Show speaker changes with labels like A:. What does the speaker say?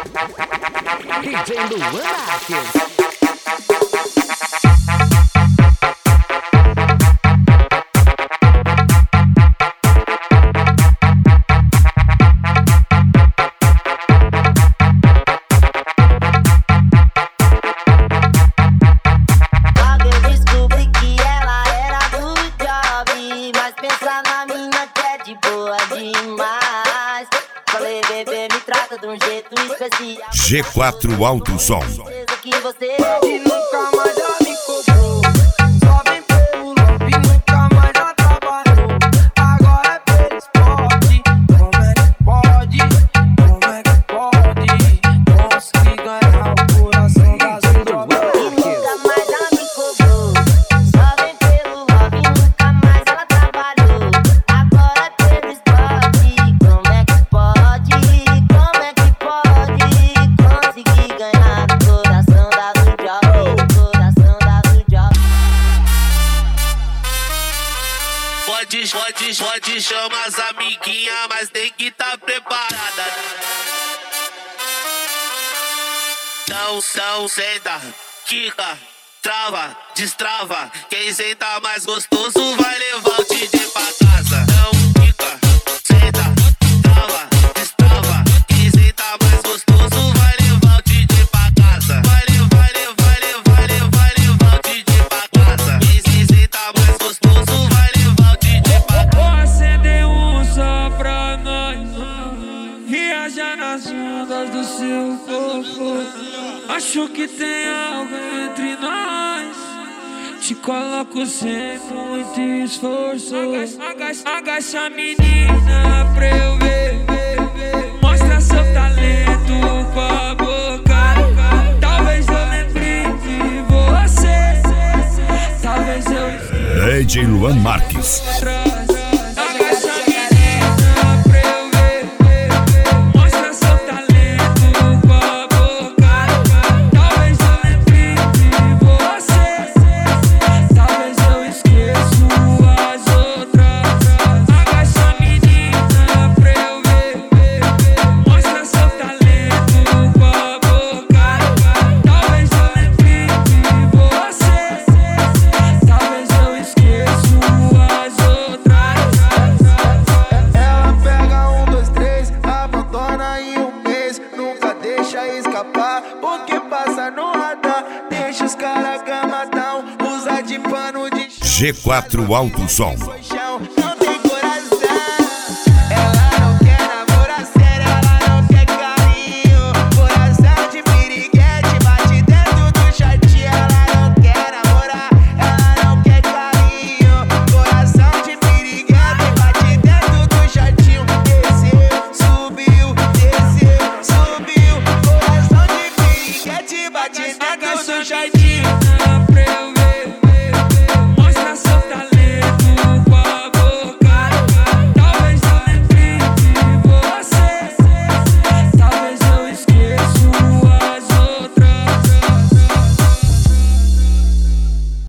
A: DJ Luan Marques.
B: G4 Alto Som.
C: Que você e nunca mais já me cobrou. Só vem pelo lobby, nunca mais já trabalhou. Agora é pelo esporte. Como é que pode? Como é que pode? Consegui ganhar o coração das jovens.
D: E nunca mais já me cobrou. Só vem pelo lobby, nunca mais ela trabalhou. Agora é pelo esporte. Como é que pode? Como é que pode? Consegui ganhar o coração da jovem. Coração da jovem.
E: Pode chamar as amiguinhas, mas tem que tá preparada. Então senta, quica, trava, destrava. Quem senta mais gostoso vai levar o DJ pra casa. Então quica, senta, trava, destrava. Quem senta mais gostoso vai levar o DJ pra casa. Vai levar o DJ pra casa. Quem senta mais gostoso vai levar o DJ pra casa.
C: Vou acender um só pra nós. Viajar nas ondas do seu corpo. Acho que tem algo entre nós. Te coloco sem muito esforço. Agacha a menina pra eu ver. Mostra seu talento com a boca. Talvez eu lembre de você. Talvez eu
B: DJ Luan Marques.
C: agacha a menina pra eu ver. Mostra seu talento com a boca. Talvez eu lembre de você. Talvez eu esqueço as outras. Agacha a menina pra eu ver. Mostra seu talento com a boca. Talvez eu lembre de você. Talvez eu esqueço as outras.
F: Ela pega 1, 2, 3, abandona em um mês. Nunca deixa escapar, porque passa no radar. Deixa os caras gamadão, usa de pano de
B: G4 Alto Som.
F: chão. Não tem coração. Ela não quer namorar sério, ela não quer carinho. Coração de piriguete, bate dentro do chatinho. Ela não quer namorar, ela não quer carinho. Coração de piriguete, bate dentro do chatinho. Desceu, subiu, desceu, subiu. Coração de piriguete, bate dentro do chatinho.